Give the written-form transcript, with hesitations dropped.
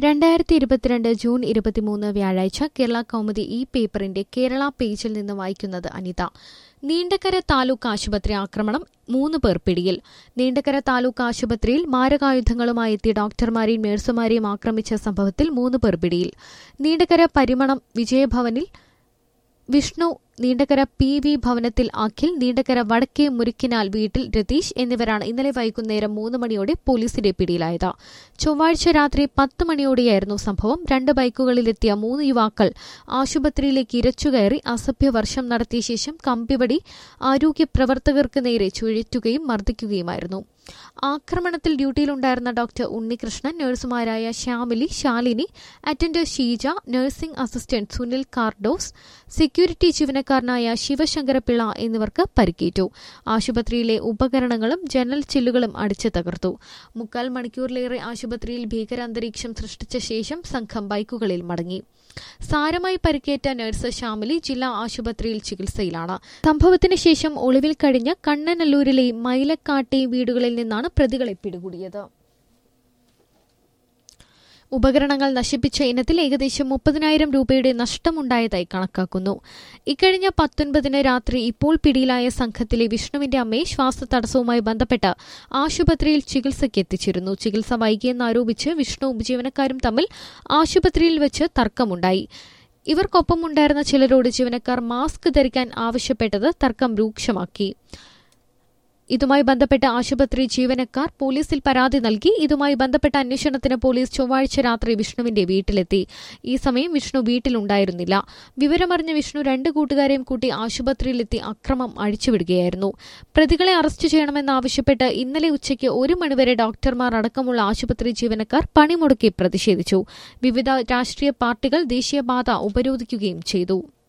2022 June 23 വ്യാഴാഴ്ച കേരള കൗമുദി ഈ പേപ്പറിന്റെ കേരള പേജിൽ നിന്ന് വായിക്കുന്നത് അനിത. നീണ്ടകര താലൂക്ക് ആശുപത്രി ആക്രമണം, 3 പേർ പിടിയിൽ. നീണ്ടകര താലൂക്ക് ആശുപത്രിയിൽ മാരകായുധങ്ങളുമായി എത്തിയ ഡോക്ടർമാരെയും നഴ്സുമാരെയും ആക്രമിച്ച സംഭവത്തിൽ 3 പേർ പിടിയിൽ. നീണ്ടകര പരിമണം വിജയഭവനിൽ വിഷ്ണു, നീണ്ടകര PV ഭവനത്തിൽ അഖിൽ, നീണ്ടകര വടക്കേ മുരിക്കിനാൽ വീട്ടിൽ രതീഷ് എന്നിവരാണ് ഇന്നലെ വൈകുന്നേരം 3 മണിയോടെ പോലീസിന്റെ പിടിയിലായത്. ചൊവ്വാഴ്ച രാത്രി 10 മണിയോടെയായിരുന്നു സംഭവം. 2 ബൈക്കുകളിലെത്തിയ 3 യുവാക്കൾ ആശുപത്രിയിലേക്ക് ഇരച്ചുകയറി അസഭ്യവർഷം നടത്തിയ ശേഷം കമ്പിവടി ആരോഗ്യ പ്രവർത്തകർക്ക് നേരെ ചുഴറ്റുകയും മർദ്ദിക്കുകയുമായിരുന്നു. ആക്രമണത്തിൽ ഡ്യൂട്ടിയിലുണ്ടായിരുന്ന ഡോക്ടർ ഉണ്ണികൃഷ്ണൻ, നഴ്സുമാരായ Shyamili, Shalini, attender Sheeja, nursing assistant Sunil Cardoz, security ജീവനക്കാരനായ ശിവശങ്കരപിള്ള എന്നിവർക്ക് പരിക്കേറ്റു. ആശുപത്രിയിലെ ഉപകരണങ്ങളും ജനൽ ചില്ലുകളും അടിച്ചു തകർത്തു. 3/4 മണിക്കൂറിലേറെ ആശുപത്രിയിൽ ഭീകരാന്തരീക്ഷം സൃഷ്ടിച്ച ശേഷം സംഘം ബൈക്കുകളിൽ മടങ്ങി. സാരമായി പരിക്കേറ്റ നഴ്സ് ശ്യാമിലി ജില്ലാ ആശുപത്രിയിൽ ചികിത്സയിലാണ്. സംഭവത്തിന് ശേഷം ഒളിവിൽ കഴിഞ്ഞ കണ്ണനല്ലൂരിലെ മൈലക്കാട്ടെ വീടുകളിൽ നിന്നാണ് പ്രതികളെ പിടികൂടിയത്. ഉപകരണങ്ങൾ നശിപ്പിച്ച ഇനത്തിൽ ഏകദേശം 30,000 രൂപയുടെ നഷ്ടമുണ്ടായതായി കണക്കാക്കുന്നു. ഇക്കഴിഞ്ഞ 19-ന് രാത്രി ഇപ്പോൾ പിടിയിലായ സംഘത്തിലെ വിഷ്ണുവിന്റെ അമ്മയെ ശ്വാസതടസ്സവുമായി ബന്ധപ്പെട്ട് ആശുപത്രിയിൽ ചികിത്സയ്ക്ക് എത്തിച്ചിരുന്നു. ചികിത്സ വൈകിയെന്നാരോപിച്ച് വിഷ്ണുവും ജീവനക്കാരും തമ്മിൽ ആശുപത്രിയിൽ വെച്ച് തർക്കമുണ്ടായി. ഇവർക്കൊപ്പമുണ്ടായിരുന്ന ചിലരോട് ജീവനക്കാർ മാസ്ക് ധരിക്കാൻ ആവശ്യപ്പെട്ടത് തർക്കം രൂക്ഷമാക്കി. ഇതുമായി ബന്ധപ്പെട്ട് ആശുപത്രി ജീവനക്കാർ പോലീസിൽ പരാതി നൽകി. ഇതുമായി ബന്ധപ്പെട്ട അന്വേഷണത്തിന് പോലീസ് ചൊവ്വാഴ്ച രാത്രി വിഷ്ണുവിന്റെ വീട്ടിലെത്തി. ഈ സമയം വിഷ്ണു വീട്ടിലുണ്ടായിരുന്നില്ല. വിവരമറിഞ്ഞ വിഷ്ണു 2 കൂട്ടുകാരെയും കൂട്ടി ആശുപത്രിയിലെത്തി അക്രമം അഴിച്ചുവിടുകയായിരുന്നു. പ്രതികളെ അറസ്റ്റ് ചെയ്യണമെന്നാവശ്യപ്പെട്ട് ഇന്നലെ ഉച്ചയ്ക്ക് 1 മണിവരെ ഡോക്ടർമാർ അടക്കമുള്ള ആശുപത്രി ജീവനക്കാർ പണിമുടക്കി പ്രതിഷേധിച്ചു. വിവിധ രാഷ്ട്രീയ പാർട്ടികൾ ദേശീയപാത ഉപരോധിക്കുകയും ചെയ്തു.